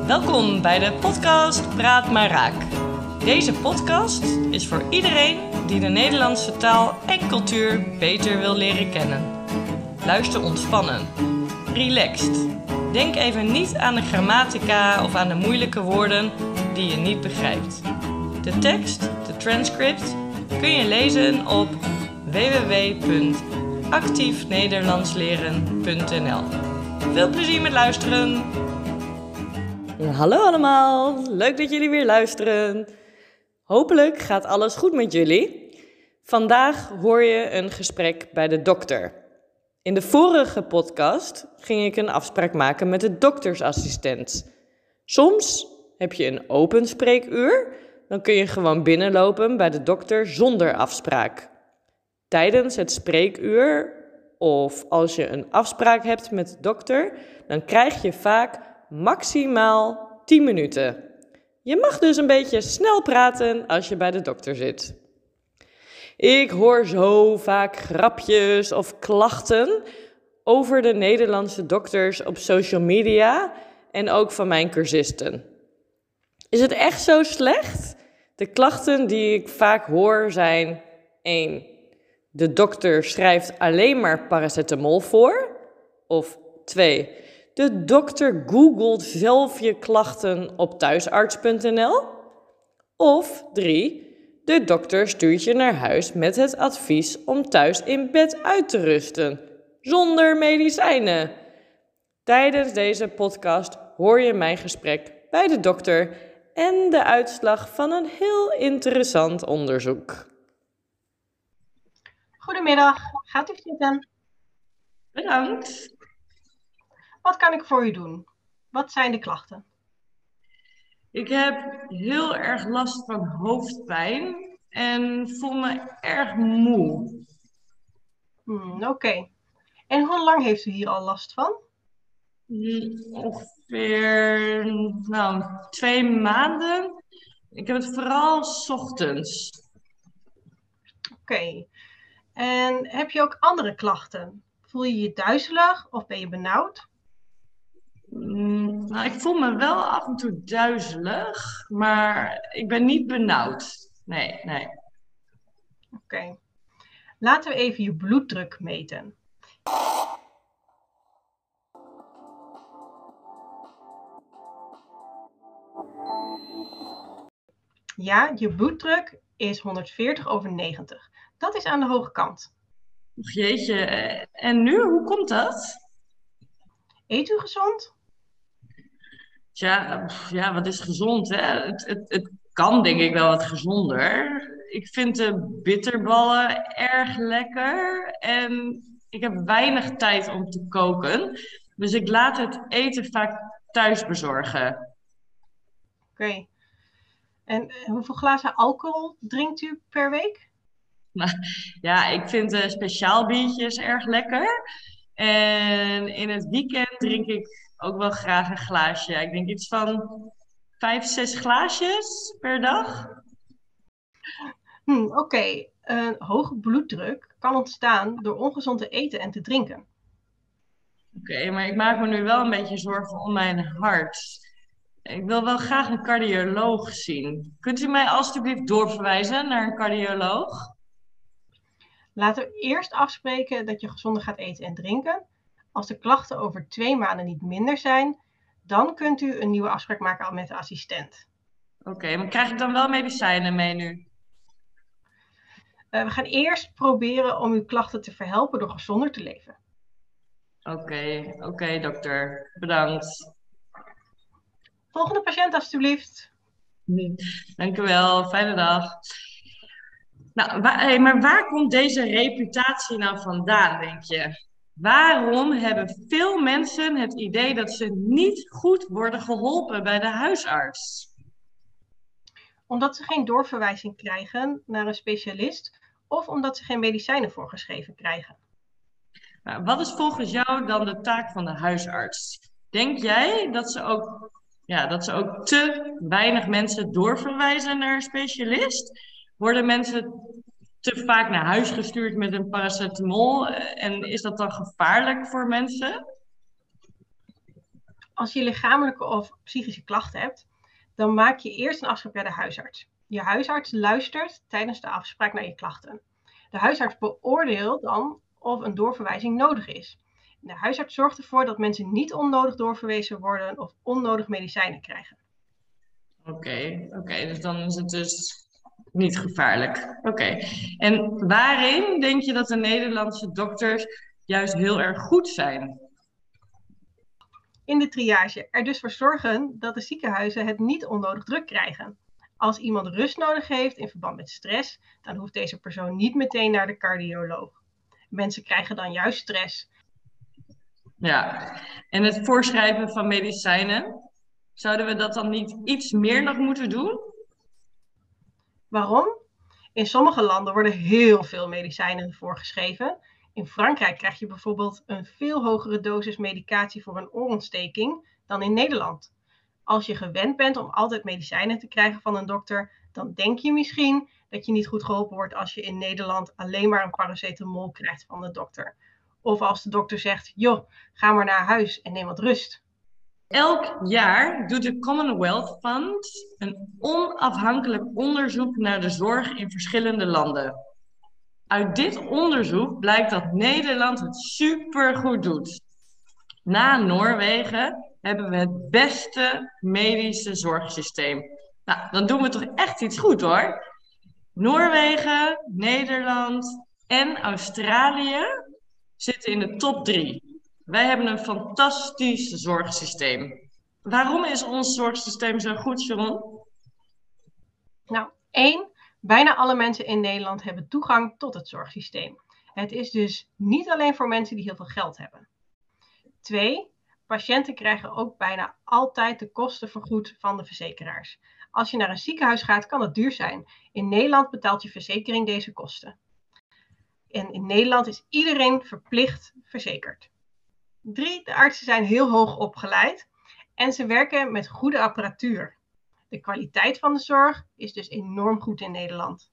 Welkom bij de podcast Praat maar Raak. Deze podcast is voor iedereen die de Nederlandse taal en cultuur beter wil leren kennen. Luister ontspannen, relaxed. Denk even niet aan de grammatica of aan de moeilijke woorden die je niet begrijpt. De tekst, de transcript, kun je lezen op www.actiefnederlandsleren.nl. Veel plezier met luisteren! Hallo allemaal, leuk dat jullie weer luisteren. Hopelijk gaat alles goed met jullie. Vandaag hoor je een gesprek bij de dokter. In de vorige podcast ging ik een afspraak maken met de doktersassistent. Soms heb je een open spreekuur, dan kun je gewoon binnenlopen bij de dokter zonder afspraak. Tijdens het spreekuur of als je een afspraak hebt met de dokter, dan krijg je vaak maximaal 10 minuten. Je mag dus een beetje snel praten als je bij de dokter zit. Ik hoor zo vaak grapjes of klachten over de Nederlandse dokters op social media en ook van mijn cursisten. Is het echt zo slecht? De klachten die ik vaak hoor zijn 1. De dokter schrijft alleen maar paracetamol voor. Of 2. De dokter googelt zelf je klachten op thuisarts.nl. Of 3. De dokter stuurt je naar huis met het advies om thuis in bed uit te rusten. Zonder medicijnen. Tijdens deze podcast hoor je mijn gesprek bij de dokter en de uitslag van een heel interessant onderzoek. Goedemiddag, gaat u zitten? Bedankt. Wat kan ik voor u doen? Wat zijn de klachten? Ik heb heel erg last van hoofdpijn en voel me erg moe. Oké. En hoe lang heeft u hier al last van? Ongeveer 2 maanden. Ik heb het vooral 's ochtends. Oké. En heb je ook andere klachten? Voel je je duizelig of ben je benauwd? Ik voel me wel af en toe duizelig, maar ik ben niet benauwd. Nee. Oké. Laten we even je bloeddruk meten. Ja, je bloeddruk is 140/90. Dat is aan de hoge kant. Och jeetje, en nu? Hoe komt dat? Eet u gezond? Ja, wat is gezond, hè? Het kan denk ik wel wat gezonder. Ik vind de bitterballen erg lekker en ik heb weinig tijd om te koken. Dus ik laat het eten vaak thuis bezorgen. Oké. En hoeveel glazen alcohol drinkt u per week? Ja, ik vind speciaal biertjes erg lekker. En in het weekend drink ik ook wel graag een glaasje. Ik denk iets van 5, 6 glaasjes per dag. Oké. Een hoge bloeddruk kan ontstaan door ongezond te eten en te drinken. Oké, maar ik maak me nu wel een beetje zorgen om mijn hart. Ik wil wel graag een cardioloog zien. Kunt u mij alstublieft doorverwijzen naar een cardioloog? Laten we eerst afspreken dat je gezonder gaat eten en drinken. Als de klachten over 2 maanden niet minder zijn, dan kunt u een nieuwe afspraak maken met de assistent. Oké, maar krijg ik dan wel medicijnen mee nu? We gaan eerst proberen om uw klachten te verhelpen door gezonder te leven. Oké, dokter. Bedankt. Volgende patiënt alstublieft. Dank u wel. Fijne dag. Nou, maar waar komt deze reputatie nou vandaan, denk je? Waarom hebben veel mensen het idee dat ze niet goed worden geholpen bij de huisarts? Omdat ze geen doorverwijzing krijgen naar een specialist of omdat ze geen medicijnen voorgeschreven krijgen. Nou, wat is volgens jou dan de taak van de huisarts? Denk jij dat ze ook te weinig mensen doorverwijzen naar een specialist? Worden mensen te vaak naar huis gestuurd met een paracetamol? En is dat dan gevaarlijk voor mensen? Als je lichamelijke of psychische klachten hebt, dan maak je eerst een afspraak bij de huisarts. Je huisarts luistert tijdens de afspraak naar je klachten. De huisarts beoordeelt dan of een doorverwijzing nodig is. De huisarts zorgt ervoor dat mensen niet onnodig doorverwezen worden of onnodig medicijnen krijgen. Oké, dus dan is het dus niet gevaarlijk. Oké. En waarin denk je dat de Nederlandse dokters juist heel erg goed zijn? In de triage er dus voor zorgen dat de ziekenhuizen het niet onnodig druk krijgen. Als iemand rust nodig heeft in verband met stress, dan hoeft deze persoon niet meteen naar de cardioloog. Mensen krijgen dan juist stress. Ja, en het voorschrijven van medicijnen, zouden we dat dan niet iets meer nog moeten doen? Waarom? In sommige landen worden heel veel medicijnen voorgeschreven. In Frankrijk krijg je bijvoorbeeld een veel hogere dosis medicatie voor een oorontsteking dan in Nederland. Als je gewend bent om altijd medicijnen te krijgen van een dokter, dan denk je misschien dat je niet goed geholpen wordt als je in Nederland alleen maar een paracetamol krijgt van de dokter. Of als de dokter zegt, joh, ga maar naar huis en neem wat rust. Elk jaar doet de Commonwealth Fund een onafhankelijk onderzoek naar de zorg in verschillende landen. Uit dit onderzoek blijkt dat Nederland het supergoed doet. Na Noorwegen hebben we het beste medische zorgsysteem. Nou, dan doen we toch echt iets goed hoor. Noorwegen, Nederland en Australië zitten in de top 3. Wij hebben een fantastisch zorgsysteem. Waarom is ons zorgsysteem zo goed, Sharon? Nou, 1. Bijna alle mensen in Nederland hebben toegang tot het zorgsysteem. Het is dus niet alleen voor mensen die heel veel geld hebben. 2. Patiënten krijgen ook bijna altijd de kosten vergoed van de verzekeraars. Als je naar een ziekenhuis gaat, kan dat duur zijn. In Nederland betaalt je verzekering deze kosten. En in Nederland is iedereen verplicht verzekerd. 3. De artsen zijn heel hoog opgeleid en ze werken met goede apparatuur. De kwaliteit van de zorg is dus enorm goed in Nederland.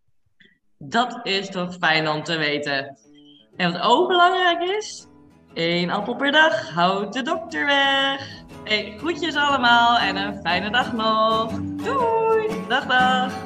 Dat is toch fijn om te weten. En wat ook belangrijk is, 1 appel per dag houdt de dokter weg. Hey, groetjes allemaal en een fijne dag nog. Doei! Dag, dag!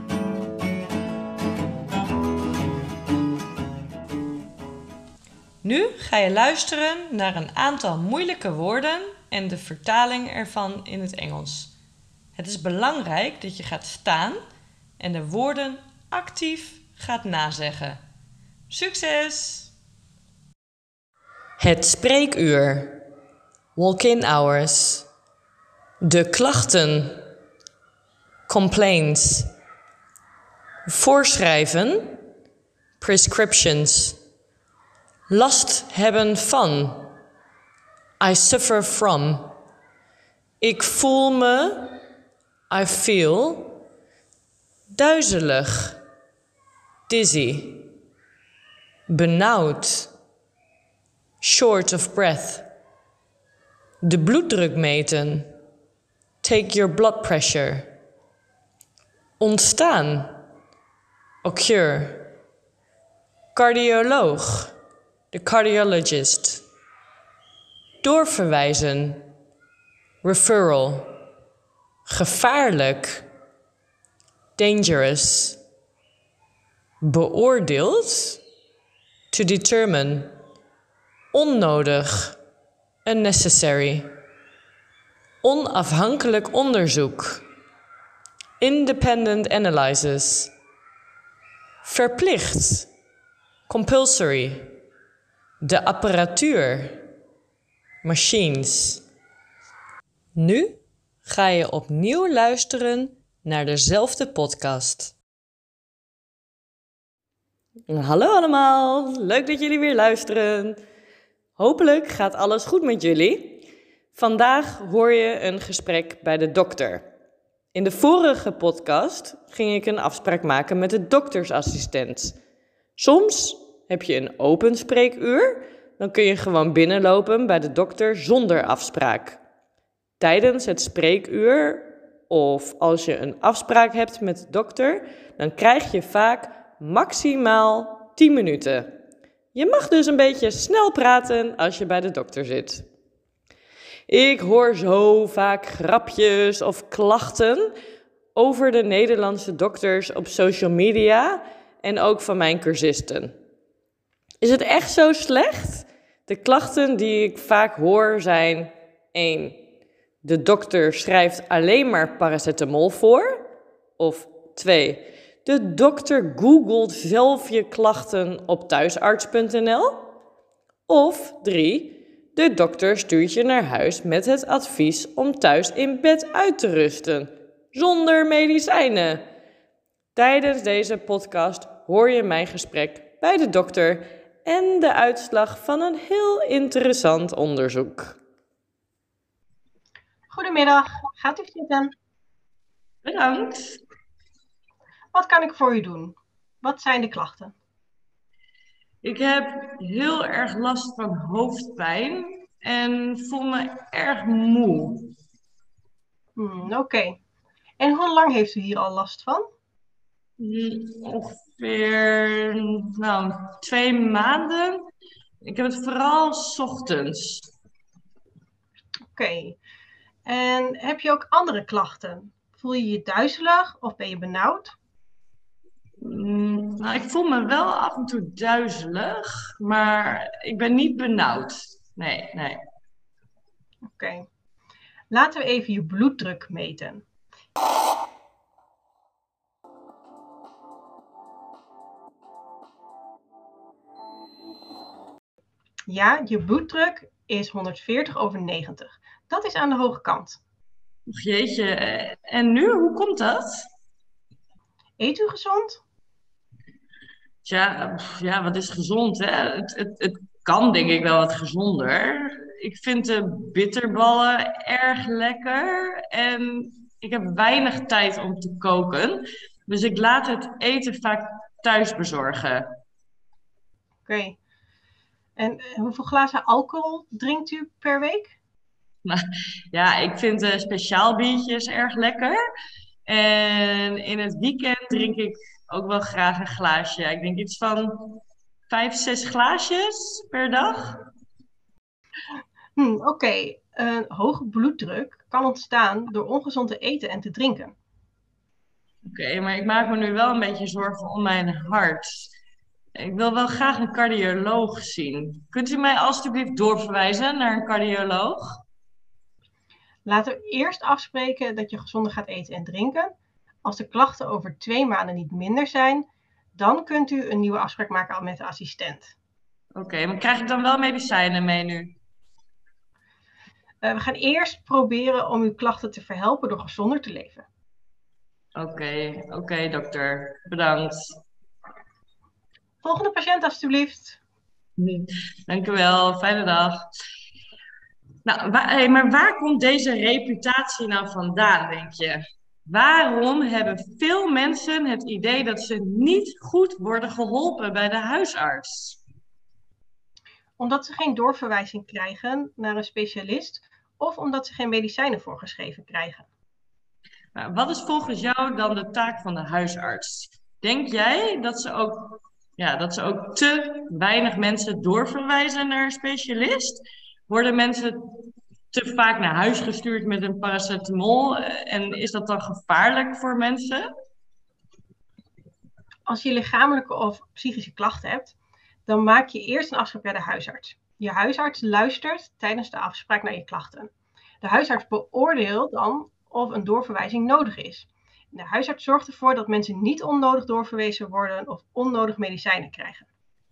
Nu ga je luisteren naar een aantal moeilijke woorden en de vertaling ervan in het Engels. Het is belangrijk dat je gaat staan en de woorden actief gaat nazeggen. Succes! Het spreekuur. Walk-in hours. De klachten. Complaints. Voorschrijven. Prescriptions. Last hebben van. I suffer from. Ik voel me. I feel. Duizelig. Dizzy. Benauwd. Short of breath. De bloeddruk meten. Take your blood pressure. Ontstaan. Occur. Cardioloog. The cardiologist. Doorverwijzen. Referral. Gevaarlijk. Dangerous. Beoordeeld. To determine. Onnodig. Unnecessary. Onafhankelijk onderzoek. Independent analysis. Verplicht. Compulsory. De apparatuur. Machines. Nu ga je opnieuw luisteren naar dezelfde podcast. Hallo allemaal, leuk dat jullie weer luisteren. Hopelijk gaat alles goed met jullie. Vandaag hoor je een gesprek bij de dokter. In de vorige podcast ging ik een afspraak maken met de doktersassistent. Soms heb je een open spreekuur, dan kun je gewoon binnenlopen bij de dokter zonder afspraak. Tijdens het spreekuur of als je een afspraak hebt met de dokter, dan krijg je vaak maximaal 10 minuten. Je mag dus een beetje snel praten als je bij de dokter zit. Ik hoor zo vaak grapjes of klachten over de Nederlandse dokters op social media en ook van mijn cursisten. Is het echt zo slecht? De klachten die ik vaak hoor zijn 1. De dokter schrijft alleen maar paracetamol voor. Of 2. De dokter googelt zelf je klachten op thuisarts.nl. Of 3. De dokter stuurt je naar huis met het advies om thuis in bed uit te rusten, zonder medicijnen. Tijdens deze podcast hoor je mijn gesprek bij de dokter en de uitslag van een heel interessant onderzoek. Goedemiddag, gaat u zitten? Bedankt. Wat kan ik voor u doen? Wat zijn de klachten? Ik heb heel erg last van hoofdpijn en voel me erg moe. Oké. En hoe lang heeft u hier al last van? Ongeveer 2 maanden. Ik heb het vooral 's ochtends. Oké. En heb je ook andere klachten? Voel je je duizelig of ben je benauwd? Ik voel me wel af en toe duizelig, maar ik ben niet benauwd. Nee. Oké. Laten we even je bloeddruk meten. Ja, je bloeddruk is 140/90. Dat is aan de hoge kant. Och jeetje, en nu? Hoe komt dat? Eet u gezond? Ja, wat is gezond, hè? Het kan denk ik wel wat gezonder. Ik vind de bitterballen erg lekker en ik heb weinig tijd om te koken. Dus ik laat het eten vaak thuis bezorgen. Oké. En hoeveel glazen alcohol drinkt u per week? Ja, ik vind speciaal biertjes erg lekker. En in het weekend drink ik ook wel graag een glaasje. Ik denk iets van 5, 6 glaasjes per dag. Oké. Een hoge bloeddruk kan ontstaan door ongezond te eten en te drinken. Oké, maar ik maak me nu wel een beetje zorgen om mijn hart. Ik wil wel graag een cardioloog zien. Kunt u mij alstublieft doorverwijzen naar een cardioloog? Laten we eerst afspreken dat je gezonder gaat eten en drinken. Als de klachten over 2 maanden niet minder zijn, dan kunt u een nieuwe afspraak maken met de assistent. Oké, maar krijg ik dan wel medicijnen mee nu? We gaan eerst proberen om uw klachten te verhelpen door gezonder te leven. Oké, dokter. Bedankt. Volgende patiënt alstublieft. Dank u wel. Fijne dag. Nou, maar waar komt deze reputatie nou vandaan, denk je? Waarom hebben veel mensen het idee dat ze niet goed worden geholpen bij de huisarts? Omdat ze geen doorverwijzing krijgen naar een specialist of omdat ze geen medicijnen voorgeschreven krijgen. Nou, wat is volgens jou dan de taak van de huisarts? Denk jij dat ze ook te weinig mensen doorverwijzen naar een specialist? Worden mensen te vaak naar huis gestuurd met een paracetamol en is dat dan gevaarlijk voor mensen? Als je lichamelijke of psychische klachten hebt, dan maak je eerst een afspraak bij de huisarts. Je huisarts luistert tijdens de afspraak naar je klachten. De huisarts beoordeelt dan of een doorverwijzing nodig is. De huisarts zorgt ervoor dat mensen niet onnodig doorverwezen worden of onnodig medicijnen krijgen.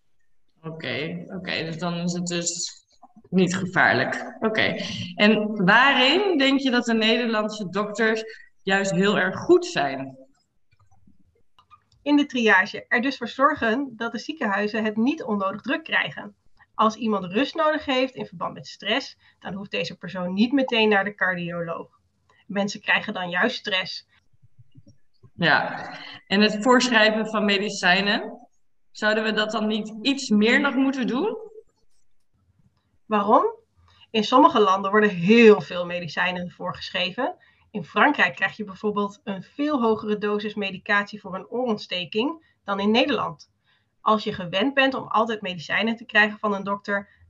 Oké, dus dan is het dus niet gevaarlijk. Oké. En waarin denk je dat de Nederlandse dokters juist heel erg goed zijn? In de triage er dus voor zorgen dat de ziekenhuizen het niet onnodig druk krijgen. Als iemand rust nodig heeft in verband met stress, dan hoeft deze persoon niet meteen naar de cardioloog. Mensen krijgen dan juist stress. Ja, en het voorschrijven van medicijnen, zouden we dat dan niet iets meer nog moeten doen? Waarom? In sommige landen worden heel veel medicijnen voorgeschreven. In Frankrijk krijg je bijvoorbeeld een veel hogere dosis medicatie voor een oorontsteking dan in Nederland. Als je gewend bent om altijd medicijnen te krijgen van een dokter,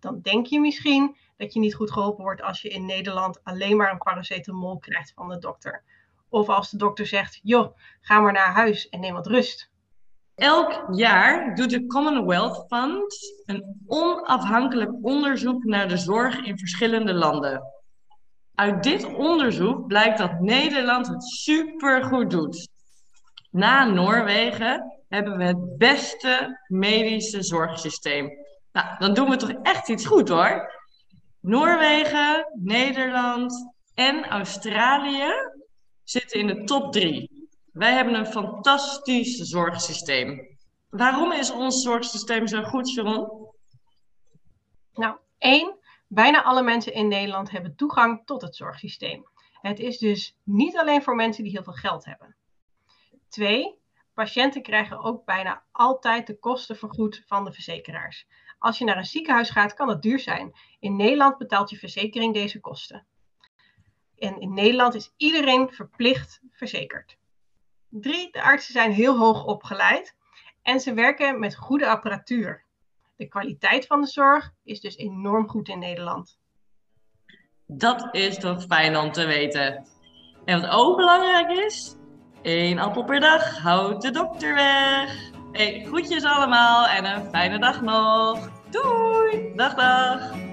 dan denk je misschien dat je niet goed geholpen wordt als je in Nederland alleen maar een paracetamol krijgt van de dokter. Of als de dokter zegt, joh, ga maar naar huis en neem wat rust. Elk jaar doet de Commonwealth Fund een onafhankelijk onderzoek naar de zorg in verschillende landen. Uit dit onderzoek blijkt dat Nederland het supergoed doet. Na Noorwegen hebben we het beste medische zorgsysteem. Nou, dan doen we toch echt iets goed hoor. Noorwegen, Nederland en Australië zitten in de top 3. Wij hebben een fantastisch zorgsysteem. Waarom is ons zorgsysteem zo goed, Sharon? Nou, 1. Bijna alle mensen in Nederland hebben toegang tot het zorgsysteem. Het is dus niet alleen voor mensen die heel veel geld hebben. 2. Patiënten krijgen ook bijna altijd de kosten vergoed van de verzekeraars. Als je naar een ziekenhuis gaat, kan dat duur zijn. In Nederland betaalt je verzekering deze kosten. En in Nederland is iedereen verplicht verzekerd. 3. De artsen zijn heel hoog opgeleid en ze werken met goede apparatuur. De kwaliteit van de zorg is dus enorm goed in Nederland. Dat is toch fijn om te weten. En wat ook belangrijk is, 1 appel per dag houdt de dokter weg. Hey, groetjes allemaal en een fijne dag nog. Doei! Dag dag!